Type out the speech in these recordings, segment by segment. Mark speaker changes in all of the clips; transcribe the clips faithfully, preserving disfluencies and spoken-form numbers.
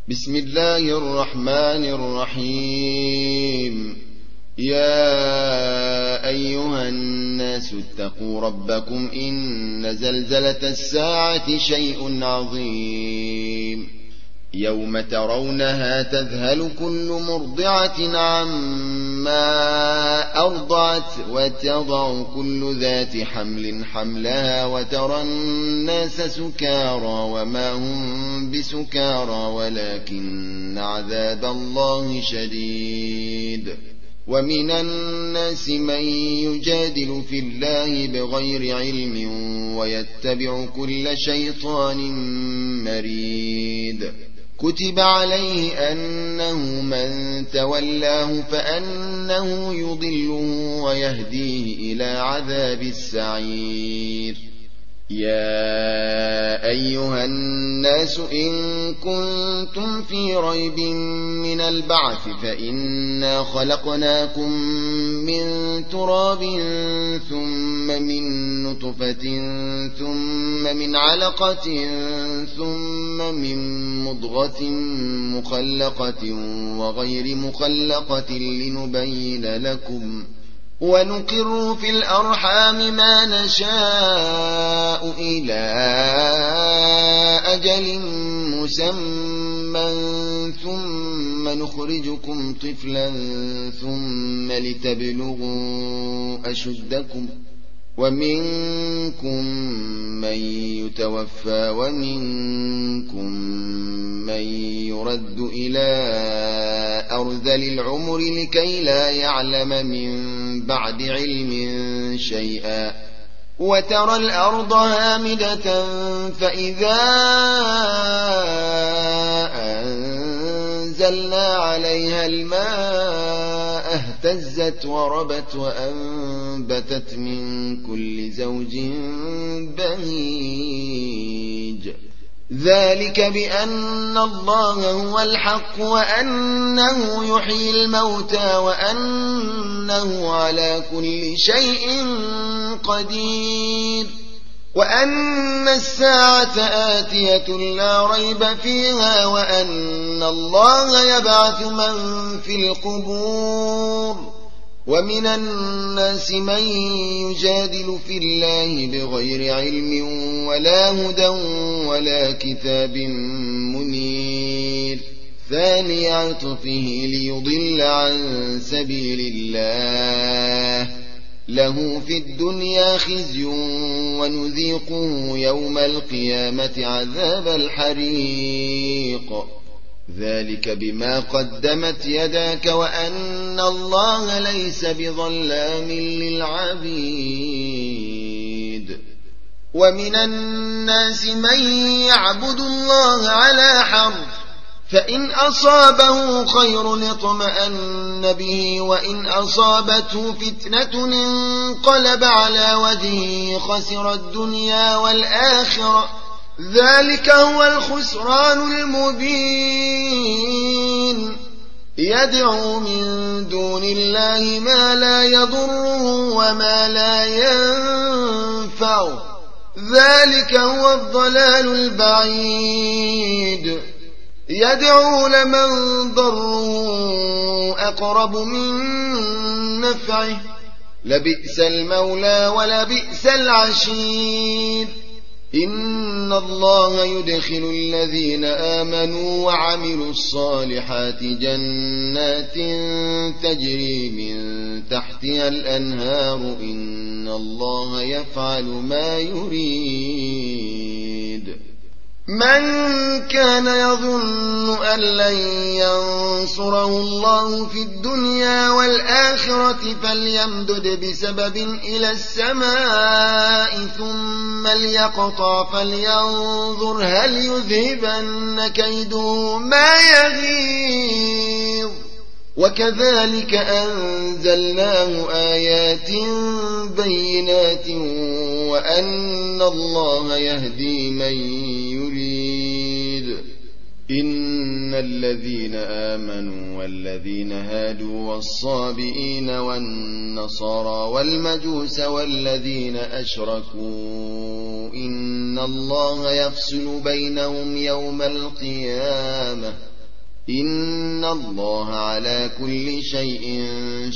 Speaker 1: بسم الله الرحمن الرحيم. يا أيها الناس اتقوا ربكم إن زلزلة الساعة شيء عظيم. يوم ترونها تذهل كل مرضعة عما أرضعت وتضع كل ذات حمل حملها وترى الناس سكارى وما هم بسكارى ولكن عذاب الله شديد. ومن الناس من يجادل في الله بغير علم ويتبع كل شيطان مريد. كتب عليه أنه من تولاه فأنه يضله ويهديه إلى عذاب السعير. يا أيها الناس إن كنتم في ريب من البعث فإنا خلقناكم من تراب ثم من نطفة ثم من علقة ثم من مضغة مخلقة وغير مخلقة لنبين لكم ونقر في الأرحام ما نشاء إلى أجل مسمى ثم نخرجكم طفلا ثم لتبلغوا أشدكم ومنكم من يتوفى ومنكم من يرد إلى أرذل العمر لكي لا يعلم من بعد علم شيئا. وترى الأرض هامدة فإذا أنزلنا عليها الماء اهتزت وربت وأنبتت من كل زوج بهيج. ذلك بأن الله هو الحق وأنه يحيي الموتى وأنه على كل شيء قدير وأن الساعة آتية لا ريب فيها وأن الله يبعث من في القبور. ومن الناس من يجادل في الله بغير علم ولا هدى ولا كتاب منير. ثاني عطفه ليضل عن سبيل الله له في الدنيا خزي ونذيقه يوم القيامة عذاب الحريق. ذلك بما قدمت يداك وأن الله ليس بظلام للعبيد. ومن الناس من يعبد الله على حرف فإن أصابه خير اطمأن به وإن أصابته فتنة انقلب على وجهه خسر الدنيا والآخرة. ذلك هو الخسران المبين. يدعو من دون الله ما لا يضره وما لا ينفعه. ذلك هو الضلال البعيد. يدعو لمن ضره أقرب من نفعه لبئس المولى ولبئس العشير. إن الله يدخل الذين آمنوا وعملوا الصالحات جنات تجري من تحتها الأنهار إن الله يفعل ما يريد. من كان يظن أن لن ينصره الله في الدنيا والآخرة فليمدد بسبب إلى السماء ثم ليقطع فلينظر هل يذهبن كيده ما يغيظ. وكذلك أنزلناه آيات بينات وأن الله يهدي من يريد. إن الذين آمنوا والذين هادوا والصابئين والنصارى والمجوس والذين أشركوا إن الله يفصل بينهم يوم القيامة إن الله على كل شيء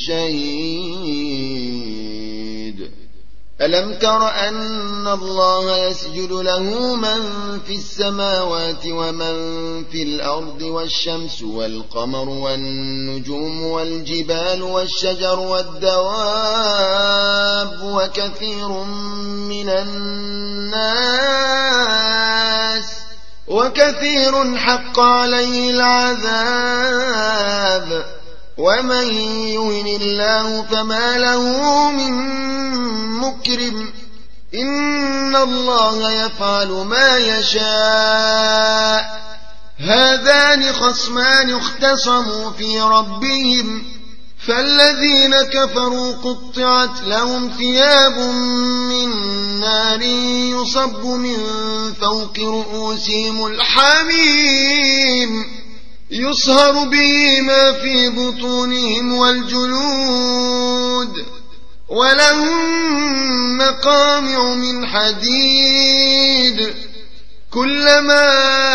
Speaker 1: شهيد. ألم تر أن الله يسجد له من في السماوات ومن في الأرض والشمس والقمر والنجوم والجبال والشجر والدواب وكثير من الناس وكثير حق عليه العذاب ومن يهن الله فما له من مكرم إن الله يفعل ما يشاء. هذان خصمان اختصموا في ربهم فالذين كفروا قطعت لهم ثياب من نار يصب من فوق رؤوسهم الحميم يصهر به ما في بطونهم والجلود ولهم مقامع من حديد كلما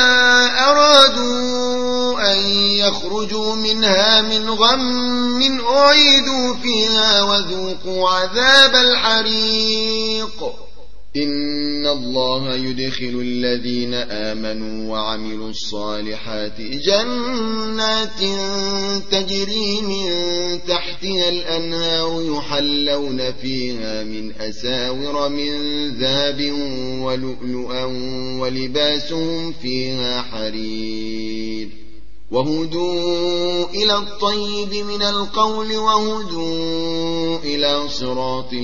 Speaker 1: أرادوا أن يخرجوا منها من غم أعيدوا فيها وذوقوا عذاب الحريق. إن الله يدخل الذين آمنوا وعملوا الصالحات جنات تجري من تحتها الأنهار يحلون فيها من أساور من ذهب ولؤلؤا ولباسهم فيها حرير وهدوا إلى الطيب من القول وهدوا إلى صراط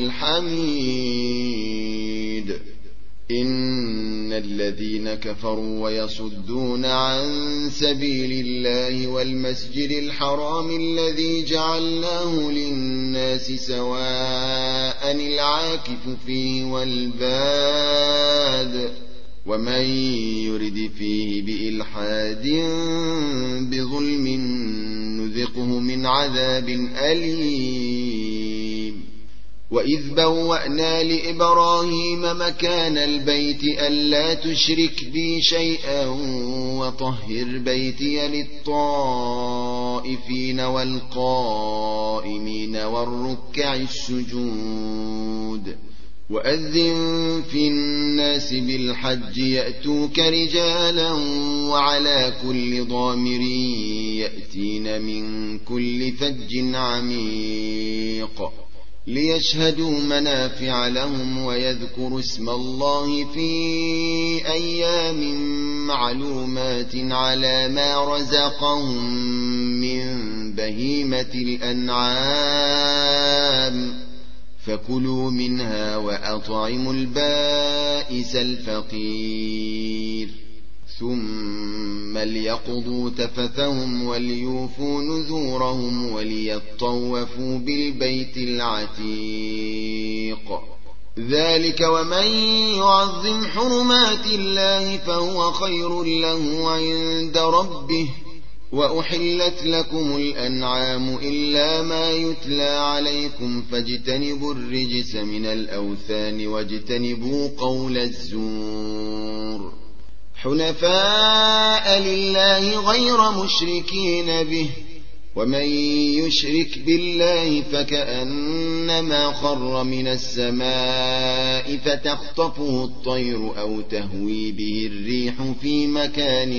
Speaker 1: الحميد. إن الذين كفروا ويصدون عن سبيل الله والمسجد الحرام الذي جعلناه للناس سواء العاكف فيه والباد ومن يرد فيه بإلحاد بظلم نذقه من عذاب أليم. وإذ بوأنا لإبراهيم مكان البيت ألا تشرك بي شيئا وطهر بيتي للطائفين والقائمين والركع السجود وأذن في الناس بالحج يأتوك رجالا وعلى كل ضامر يأتين من كل فج عميق ليشهدوا منافع لهم ويذكروا اسم الله في أيام معلومات على ما رزقهم من بهيمة الأنعام فكلوا منها وأطعموا البائس الفقير ثم ليقضوا تفثهم وليوفوا نذورهم وليطوفوا بالبيت العتيق. ذلك ومن يعظم حرمات الله فهو خير له عند ربه. وأحلت لكم الأنعام إلا ما يتلى عليكم فاجتنبوا الرجس من الأوثان واجتنبوا قول الزور حنفاء لله غير مشركين به ومن يشرك بالله فكأنما خر من السماء فتخطفه الطير أو تهوي به الريح في مكان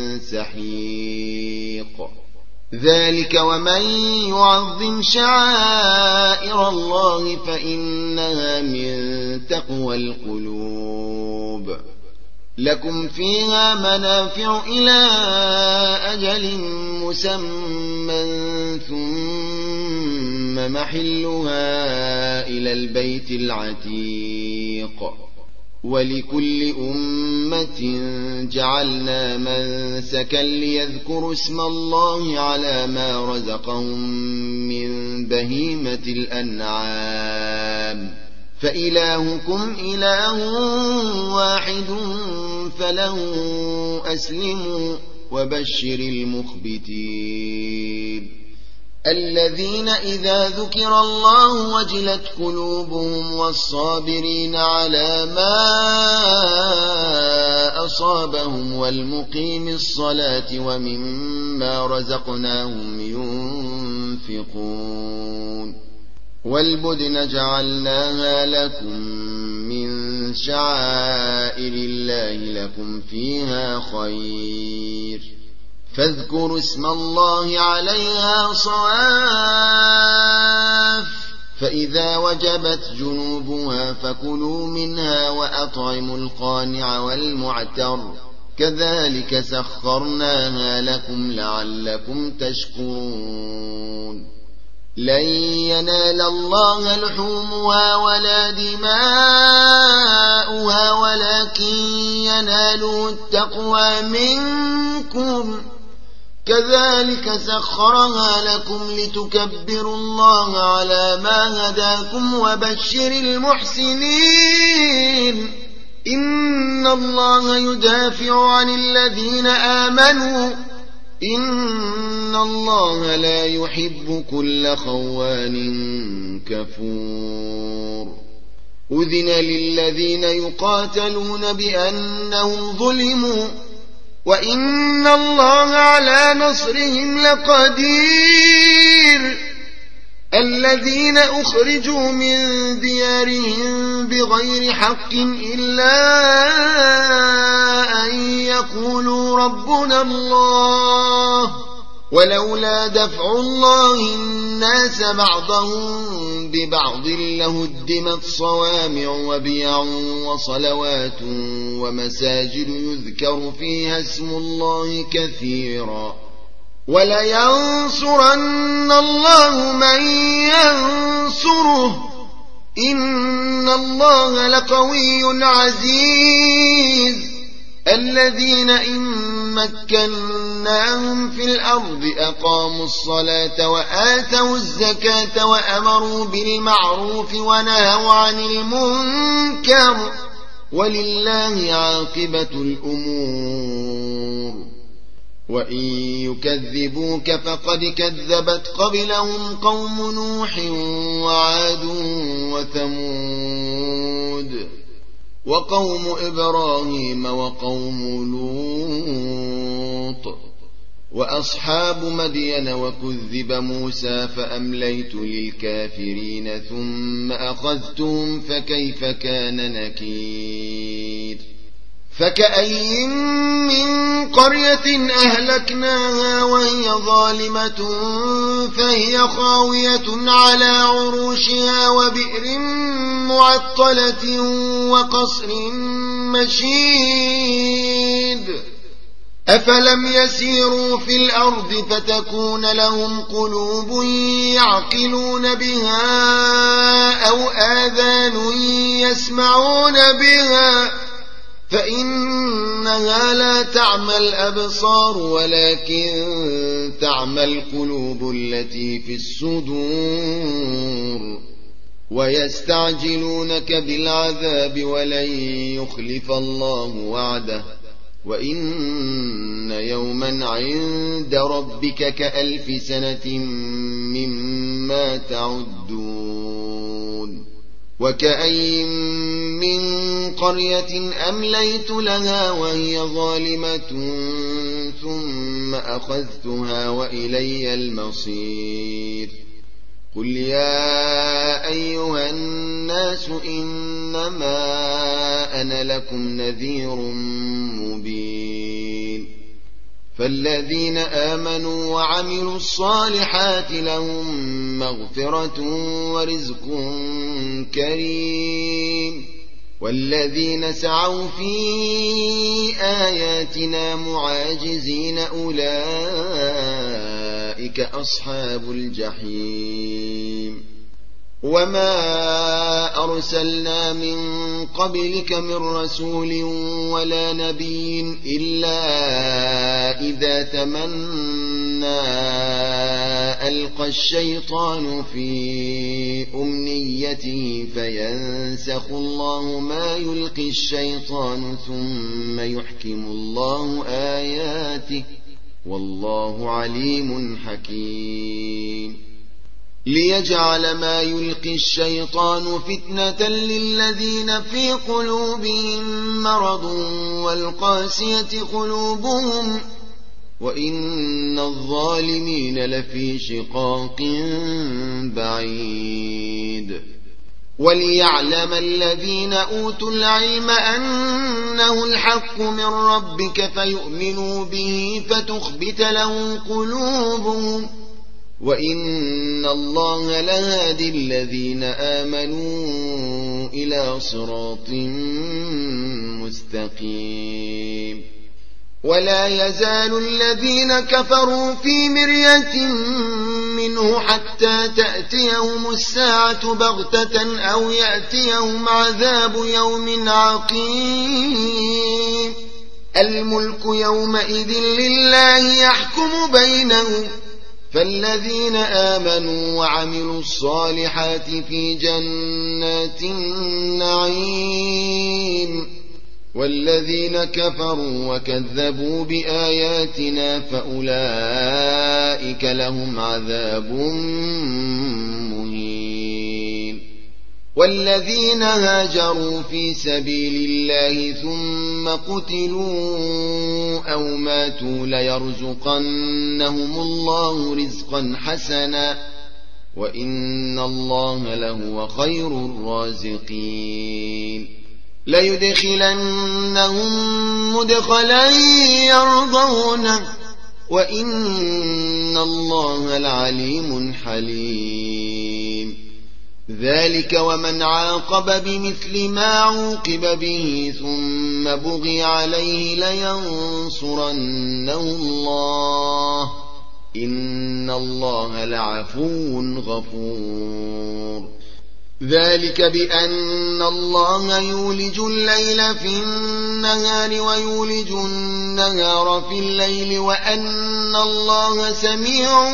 Speaker 1: سحيق. ذلك ومن يعظم شعائر الله فإنها من تقوى القلوب. لكم فيها منافع إلى أجل مسمى ثم محلها إلى البيت العتيق. ولكل أمة جعلنا منسكا ليذكروا اسم الله على ما رزقهم من بهيمة الأنعام فإلهكم إله واحد فله أسلموا وبشر المخبتين الذين إذا ذكر الله وجلت قلوبهم والصابرين على ما أصابهم والمقيم الصلاة ومما رزقناهم ينفقون والبدن جعلناها لكم من شعائر الله لكم فيها خير فاذكروا اسم الله عليها صواف فإذا وجبت جنوبها فكلوا منها وأطعموا القانع والمعتر كذلك سخرناها لكم لعلكم تشكرون لن ينال الله لحومها ولا دماؤها ولكن يناله التقوى منكم كذلك سخرها لكم لتكبروا الله على ما هداكم وبشر المحسنين إن الله يدافع عن الذين آمنوا إن الله لا يحب كل خوان كفور أذن للذين يقاتلون بأنهم ظلموا وإن الله على نصرهم لقدير الذين أخرجوا من ديارهم بغير حق إلا أن يقولوا ربنا الله ولولا دفع الله الناس بعضهم ببعض لهدمت صوامع وبيع وصلوات ومساجد يذكر فيها اسم الله كثيرا ولينصرن الله من ينصره إن الله لقوي عزيز الذين إن مكناهم في الأرض أقاموا الصلاة وآتوا الزكاة وأمروا بالمعروف ونهوا عن المنكر ولله عاقبة الأمور وإن يكذبوك فقد كذبت قبلهم قوم نوح وعاد وثمود وقوم إبراهيم وقوم لوط وأصحاب مدين وكذب موسى فأمليت للكافرين ثم أخذتهم فكيف كان نكير فكأي من قرية أهلكناها وهي ظالمة فهي خاوية على عروشها وبئر معطلة وقصر مشيد أفلم يسيروا في الأرض فتكون لهم قلوب يعقلون بها أو آذان يسمعون بها فإنها لا تعمى الأبصار ولكن تعمى القلوب التي في الصدور ويستعجلونك بالعذاب ولن يخلف الله وعده وإن يوما عند ربك كألف سنة مما تعدون وكأي من قرية أمليت لها وهي ظالمة ثم أخذتها وإلي المصير قل يا أيها الناس إنما أنا لكم نذير مبين فالذين آمنوا وعملوا الصالحات لهم مغفرة ورزق كريم والذين سعوا في آياتنا معاجزين أولئك أصحاب الجحيم وما أرسلنا من قبلك من رسول ولا نبي إلا إذا تمنى ألقى الشيطان في أمنيته فينسخ الله ما يلقي الشيطان ثم يحكم الله آياته والله عليم حكيم ليجعل ما يلقي الشيطان فتنة للذين في قلوبهم مرض والقاسية قلوبهم وإن الظالمين لفي شقاق بعيد. وليعلم الذين أوتوا العلم أنه الحق من ربك فيؤمنوا به فتخبت له قلوبهم وإن الله لهادي الذين آمنوا إلى صراط مستقيم. ولا يزال الذين كفروا في مرية منه حتى تأتيهم الساعة بغتة أو يأتيهم عذاب يوم عقيم. الملك يومئذ لله يحكم بينهم فالذين آمنوا وعملوا الصالحات في جنات النعيم والذين كفروا وكذبوا بآياتنا فأولئك لهم عذاب مهين. والذين هاجروا في سبيل الله ثم قتلوا أو ماتوا ليرزقنهم الله رزقا حسنا وإن الله لهو خير الرازقين. ليدخلنهم مدخلا يرضونه وإن الله العليم حليم. ذلك ومن عاقب بمثل ما عوقب به ثم بغي عليه لينصرنه الله إن الله لعفو غفور. ذلك بأن الله يولج الليل في النهار ويولج النهار في الليل وأن الله سميع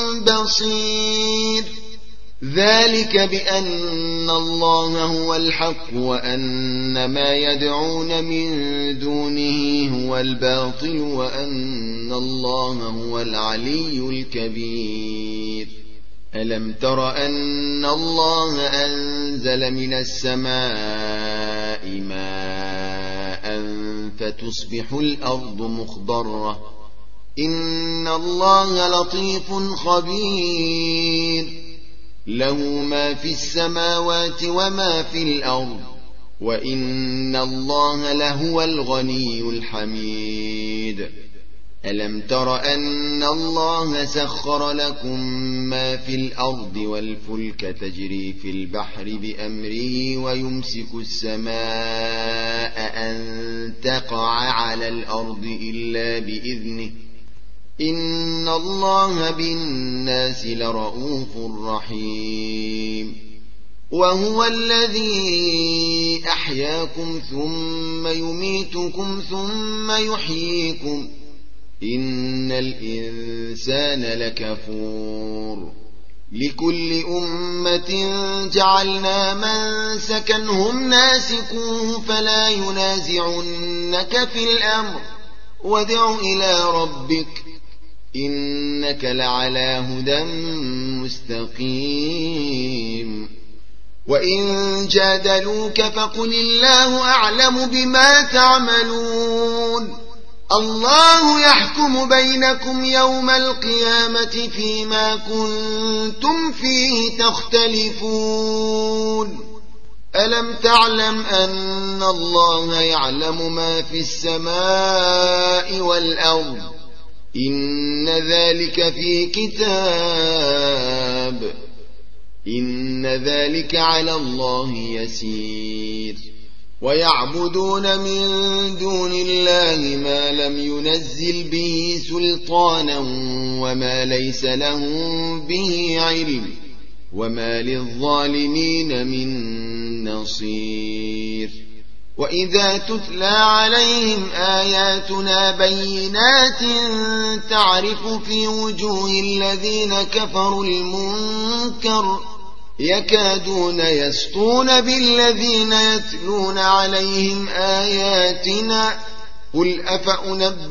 Speaker 1: بصير. ذلك بأن الله هو الحق وأن ما يدعون من دونه هو الباطل وأن الله هو العلي الكبير. ألم تر أن الله أنزل من السماء ماء فتصبح الأرض مخضرة إن الله لطيف خبير. له ما في السماوات وما في الأرض وإن الله لهو الغني الحميد. ألم تر أن الله سخر لكم ما في الأرض والفلك تجري في البحر بأمره ويمسك السماء أن تقع على الأرض إلا بإذنه إن الله بالناس لرؤوف رحيم. وهو الذي أحياكم ثم يميتكم ثم يحييكم إن الإنسان لكفور. لكل أمة جعلنا منسكا هم ناسكوه فلا ينازعنك في الأمر وادع إلى ربك إنك لعلى هدى مستقيم. وإن جادلوك فقل الله أعلم بما تعملون. الله يحكم بينكم يوم القيامة فيما كنتم فيه تختلفون. ألم تعلم أن الله يعلم ما في السماء والأرض إن ذلك في كتاب إن ذلك على الله يسير. ويعبدون من دون الله ما لم ينزل به سلطانا وما ليس لهم به علم وما للظالمين من نصير. وإذا تتلى عليهم آياتنا بينات تعرف في وجوه الذين كفروا المنكر يكادون يسطون بالذين يتلون عليهم آياتنا قل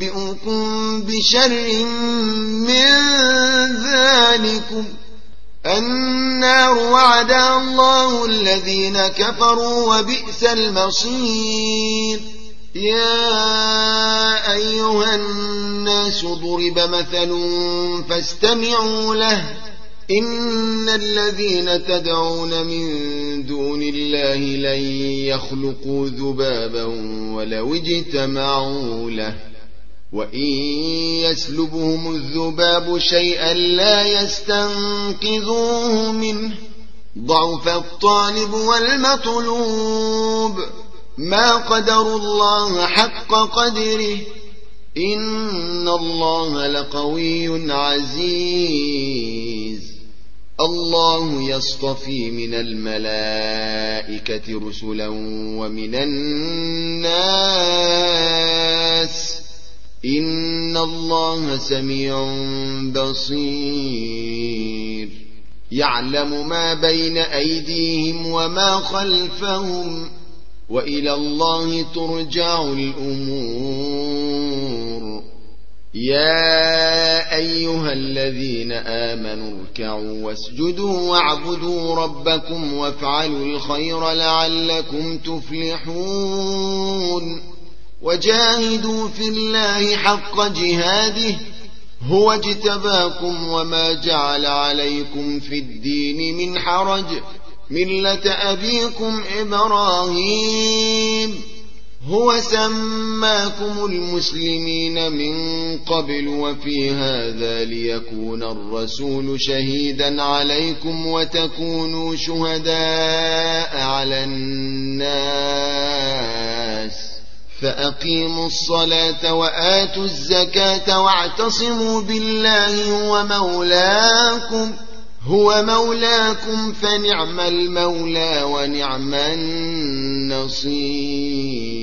Speaker 1: أفأنبئكم بشر من ذلكم النار وعدها الله الذين كفروا وبئس المصير. يا أيها الناس ضرب مثل فاستمعوا له إن الذين تدعون من دون الله لن يخلقوا ذبابا ولو اجتمعوا له وإن يسلبهم الذباب شيئا لا يستنقذوه منه ضعف الطالب والمطلوب ما قدروا الله حق قدره إن الله لقوي عزيز. الله يصطفي من الملائكة رسلا ومن الناس إن الله سميع بصير. يعلم ما بين أيديهم وما خلفهم وإلى الله ترجع الأمور. يا أيها الذين آمنوا اركعوا واسجدوا واعبدوا ربكم وافعلوا الخير لعلكم تفلحون. وجاهدوا في الله حق جهاده هو اجتباكم وما جعل عليكم في الدين من حرج ملة أبيكم إبراهيم هو سماكم المسلمين من قبل وفي هذا ليكون الرسول شهيدا عليكم وتكونوا شهداء على الناس فأقيموا الصلاة وآتوا الزكاة واعتصموا بالله هو مولاكم هو مولاكم فنعم المولى ونعم النصير.